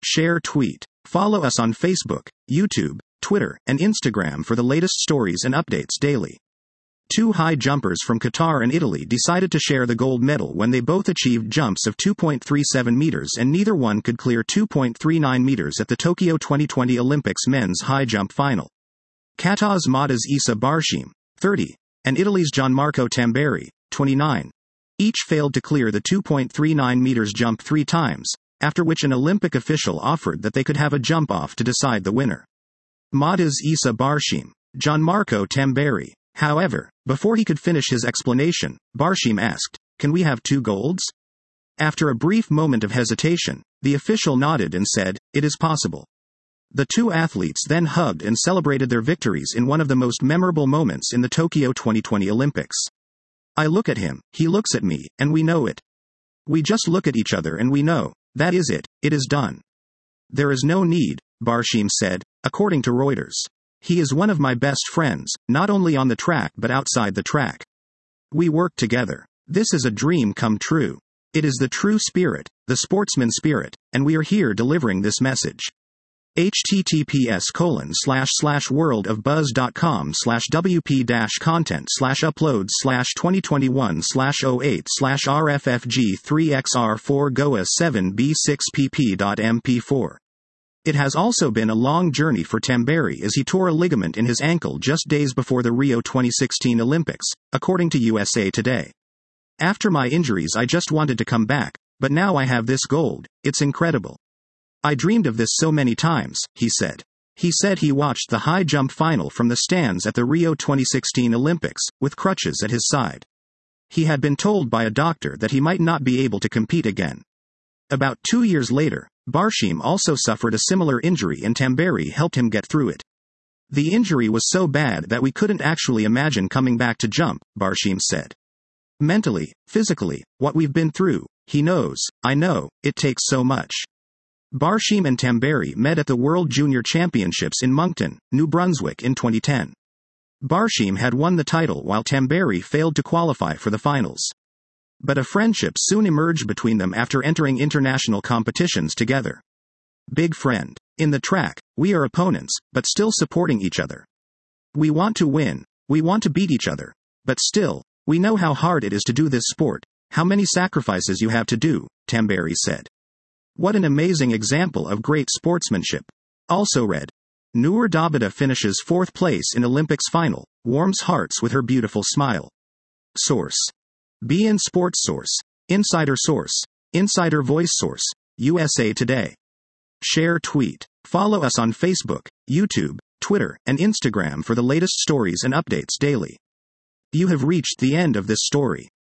Share, tweet. Follow us on Facebook, YouTube, Twitter, and Instagram for the latest stories and updates daily. Two high jumpers from Qatar and Italy decided to share the gold medal when they both achieved jumps of 2.37 meters and neither one could clear 2.39 meters at the Tokyo 2020 Olympics men's high jump final. Qatar's Mahtaz Issa Barshim, 30, and Italy's Gianmarco Tamberi, 29, each failed to clear the 2.39 meters jump 3 times, after which an Olympic official offered that they could have a jump off to decide the winner. Mahtaz Issa Barshim, Gianmarco Tamberi. However, before he could finish his explanation, Barshim asked, "Can we have 2 golds?" After a brief moment of hesitation, the official nodded and said, "It is possible." The two athletes then hugged and celebrated their victories in one of the most memorable moments in the Tokyo 2020 Olympics. "I look at him, he looks at me, and we know it. We just look at each other and we know, that is it is done. There is no need," Barshim said, according to Reuters. "He is one of my best friends, not only on the track but outside the track. We work together. This is a dream come true. It is the true spirit, the sportsman spirit, and we are here delivering this message." https://world-of buzz.com/wp-content/uploads/2021/08/RFFG3XR4GOA7B6pp.mp4. It has also been a long journey for Tamberi as he tore a ligament in his ankle just days before the Rio 2016 Olympics, according to USA Today. "After my injuries I just wanted to come back, but now I have this gold, it's incredible. I dreamed of this so many times," he said. He said he watched the high jump final from the stands at the Rio 2016 Olympics, with crutches at his side. He had been told by a doctor that he might not be able to compete again. About 2 years later, Barshim also suffered a similar injury and Tamberi helped him get through it. "The injury was so bad that we couldn't actually imagine coming back to jump," Barshim said. "Mentally, physically, what we've been through, he knows, I know, it takes so much." Barshim and Tamberi met at the World Junior Championships in Moncton, New Brunswick in 2010. Barshim had won the title while Tamberi failed to qualify for the finals. But a friendship soon emerged between them after entering international competitions together. "Big friend. In the track, we are opponents, but still supporting each other. We want to win, we want to beat each other, but still, we know how hard it is to do this sport, how many sacrifices you have to do," Tamberi said. "What an amazing example of great sportsmanship." Also read, Noor Dabita finishes 4th place in Olympics final, warms hearts with her beautiful smile. Source: beIN Sports Source, Insider Source, Insider Voice Source, USA Today. Share, tweet. Follow us on Facebook, YouTube, Twitter, and Instagram for the latest stories and updates daily. You have reached the end of this story.